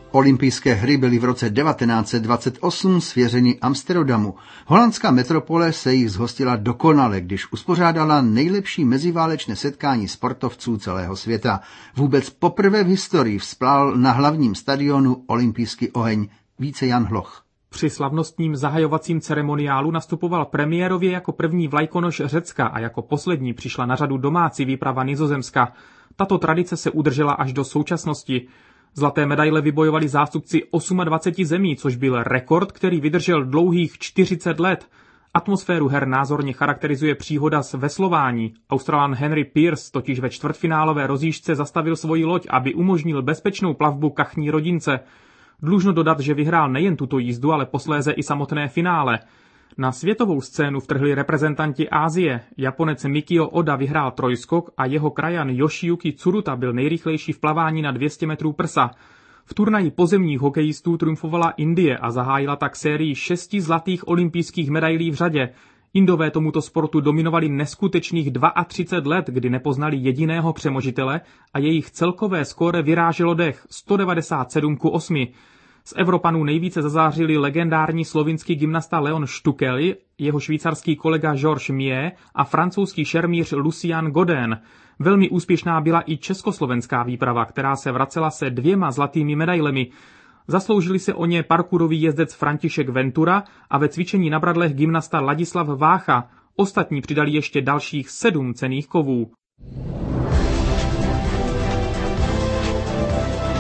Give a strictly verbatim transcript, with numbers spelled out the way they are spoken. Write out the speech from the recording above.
Olympijské hry byly v roce devatenáct set dvacet osm svěřeny Amsterdamu. Holandská metropole se jich zhostila dokonale, když uspořádala nejlepší meziválečné setkání sportovců celého světa. Vůbec poprvé v historii vzplál na hlavním stadionu olympijský oheň. Více Jan Hloch. Při slavnostním zahajovacím ceremoniálu nastupoval premiérově jako první vlajkonoš Řecka a jako poslední přišla na řadu domácí výprava Nizozemska. Tato tradice se udržela až do současnosti. Zlaté medaile vybojovali zástupci dvacet osm zemí, což byl rekord, který vydržel dlouhých čtyřicet let. Atmosféru her názorně charakterizuje příhoda s veslování. Australan Henry Pearce totiž ve čtvrtfinálové rozjížďce zastavil svoji loď, aby umožnil bezpečnou plavbu kachní rodince. Dlužno dodat, že vyhrál nejen tuto jízdu, ale posléze i samotné finále. Na světovou scénu vtrhli reprezentanti Asie. Japonec Mikio Oda vyhrál trojskok a jeho krajan Yoshiyuki Tsuruta byl nejrychlejší v plavání na dvě stě metrů prsa. V turnaji pozemních hokejistů triumfovala Indie a zahájila tak sérii šesti zlatých olympijských medailí v řadě. Indové tomuto sportu dominovali neskutečných třicet dva let, kdy nepoznali jediného přemožitele a jejich celkové skóre vyráželo dech sto devadesát sedm ku osmi. Z Evropanů nejvíce zazářili legendární slovinský gymnasta Leon Štukeli, jeho švýcarský kolega Georges Mie a francouzský šermíř Lucien Godin. Velmi úspěšná byla i československá výprava, která se vracela se dvěma zlatými medailemi. Zasloužili se o ně parkourový jezdec František Ventura a ve cvičení na bradlech gymnasta Ladislav Vácha. Ostatní přidali ještě dalších sedm cenných kovů.